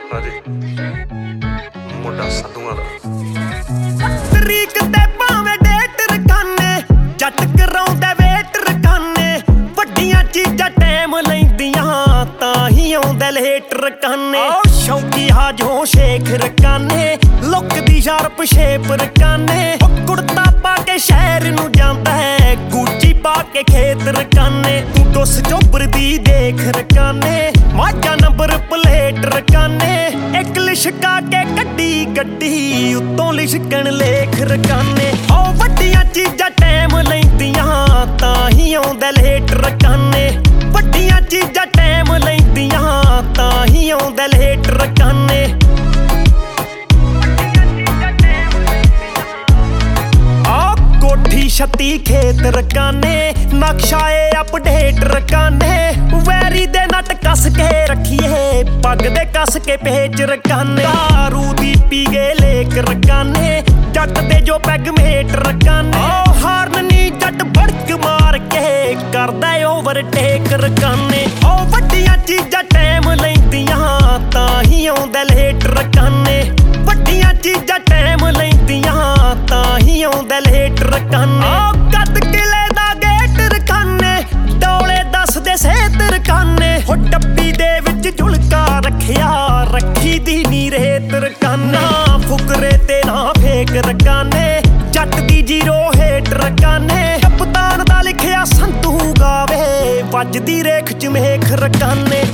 ਹਾਂਜੀ ਮੁੰਡਾ ਸਾਧੂਆਂ ਦਾ ਤਰੀਕ ਤੇ ਭਾਵੇਂ ਡੇਟ ਰਕਾਨੇ ਜੱਟ ਕਰਾਉਂਦੇ ਵੇਟ ਰਕਾਨੇ ਵੱਡੀਆਂ ਚੀਜ਼ਾਂ ਟਾਈਮ ਲੈਂਦੀਆਂ ਤਾਂ ਹੀ ਆਉਂਦੇ ਲੇਟ ਰਕਾਨੇ ਸ਼ੌਂਕੀ ਹਾਜੋਂ ਸ਼ੇਖ ਰਕਾਨੇ ਲੁੱਕ ਦੀ ਸ਼ਾਰਪ ਸ਼ੇਪ ਰਕਾਨੇ ਕੁੜਤਾ ਪਾ ਕੇ ਸ਼ਹਿਰ ਨੂੰ ਜਾਂਦਾ ਹੈ ਗੂਚੀ ਪਾ ਕੇ ਖੇਤ ਰਕਾਨੇ ਤੂੰ ਦੁੱਸ ਚੋਬਰ ਦੀ ਦੇਖ ਰਕਾਨੇ ਮਾਝਾ ਨੰਬਰ ਪਲੇਟ ਰਕਾਨੇ ਇੱਕ ਲਿਸ਼ਕਾ ਕੇ ਕੱਢੀ ਗੱਡੀ ਉੱਤੋਂ ਲਿਸ਼ਕਣ ਲੇਖ ਰਕਾਨੇ ਉਹ ਵੱਡੀਆਂ ਚੀਜ਼ਾਂ ਟਾਈਮ ਲੈਂਦੀਆਂ ਤਾਂ ਹੀ ਆਉਂਦੇ ਲੇਟ ਰਕਾਨੇ ਵੱਡੀਆਂ ਚੀਜ਼ਾਂ ਟਾਈਮ ਲੈਂਦੀਆਂ ਤਾਂ ਹੀ ਆਉਂਦੇ ਲੇਟ ਰਕਾਨੇ ਕੋਠੀ ਛੱਤੀ ਖੇਤ ਰਕਾਨੇ ਨਕਸ਼ਾ ਏ ਅਪਡੇਟ ਰਕਾਨੇ ਵੈਰੀ ਦੇ ਨਟ ਕੱਸ ਕੇ ਰੱਖੀਏ ਪੱਗ ਦੇ ਕੱਸ ਕੇ ਪੇਚ ਰਕਾਨੇ ਦਾਰੂ ਦੀ ਪੀ ਗਏ ਲੇਕ ਰਕਾਨੇ ਜੱਟ ਦੇ ਜੋ ਪੈਗ ਮੇਟ ਰਕਾਨੇ ਹਾਰਨ ਨੀ ਜੱਟ ਬੜਕ ਮਾਰ ਕੇ ਕਰਦਾ ਓਵਰਟੇਕ ਰਕਾਨੇ ਉਹ ਵੱਡੀਆਂ ਚੀਜ਼ਾਂ ਟਾਈਮ ਲੈਂਦੀਆਂ ਤਾਂ ਹੀ ਆਉਂਦੇ ਲੇਟ ਰਕਾਨੇ ਵੱਡੀਆਂ ਚੀਜ਼ਾਂ ਟਾਈਮ ਲੈਂਦੀਆਂ ਤਾਂ ਹੀ ਆਉਂਦੇ ਲੇਟ ਰਕਾਨੇ ਕੱਦ ਕਿਲੇ ਦਾ ਗੇਟ ਰਕਾਨੇ ਡੋਲੇ ਦੱਸਦੇ ਸੇਤ ਰਕਾਨੇ ਹੋ ਡੱਬੀ ਦੇ ਵਿੱਚ ਝੁਲਕਾ ਰੱਖਿਆ ਰੱਖੀ ਦੀ ਨੀ ਰੇਤ ਰਕਾਨਾ ਫੁਕਰੇ ਤੇ ਨਾ ਫੇਕ ਰਕਾਨੇ ਜੱਟ ਦੀ ਜੀਰੋ ਹੇਟ ਰਕਾਨੇ ਕਪਤਾਨ ਦਾ ਲਿਖਿਆ ਸੰਤੂ ਗਾਵੇ ਵੱਜਦੀ ਰੇਖ ਚ ਮੇਖ ਰਕਾਨੇ